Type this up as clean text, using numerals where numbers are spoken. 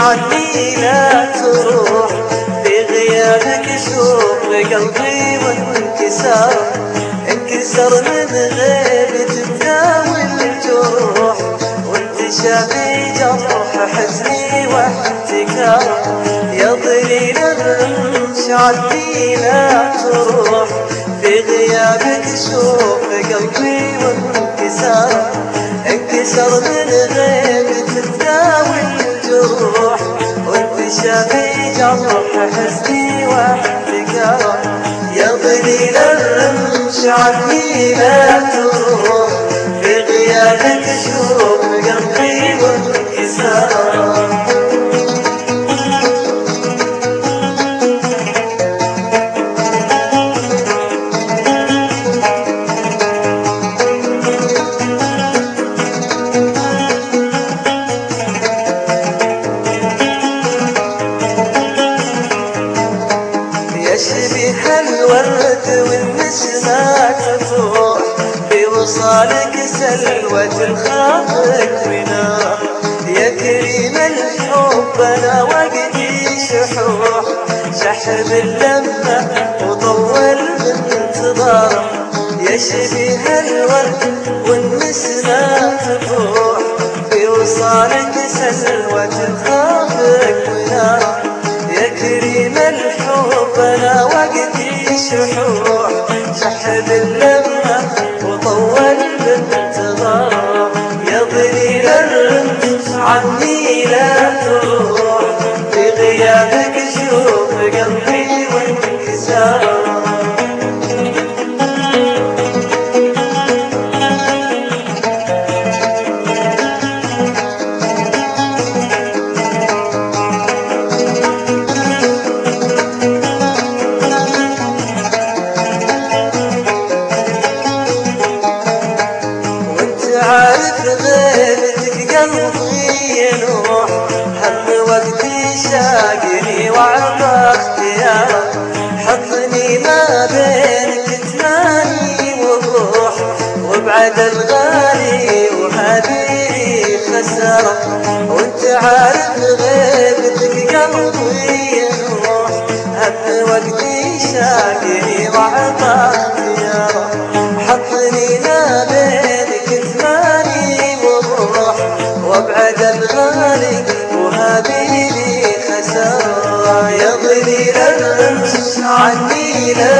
عني لا تروح، في غيابك شوف قلبي وانكسر، انكسر من غيبة تداوي الجروح، وانت شافي جرح حزني واحتكار، يا ضليل الرمش عني لا تروح، في غيابك شوف قلبي وانكسر، انكسر من غيبة تداوي الجروح، وانت شافي جرح حزني واحتكار، يا ضليل الرمش عني لا تروح، في غيابك شوف قلبي وانكسر. يشبه الورد والنسمة تفوح، في وصالك سلوة الخاطر ونار، يا كريم الحب انا وقتي شحوح، شحب اللمة وطول بانتظار، يشبه الورد والنسمة تفوح، في وصالك سلوة الخاطر ونار، يا كريم الحب انا وقتي شحوح، شحب اللمة وطول بانتظار، يا ضليل الرمش عني لا تروح، في غيابك شوف قلبي وانكسار. عارف غيبتك قلبي ينوح، هم وقتي شاقني وعطى اختيارك، حطني ما بين كتماني وروح، وابعد الغالي وهذه خسارة، وانت عارف غيبتك قلبي ينوح، هم وقتي شاقني وعطى اختيارك، حطني ما بين وابعد الغالي وهذه لي خسارة، يا ضليل الرمش عني لا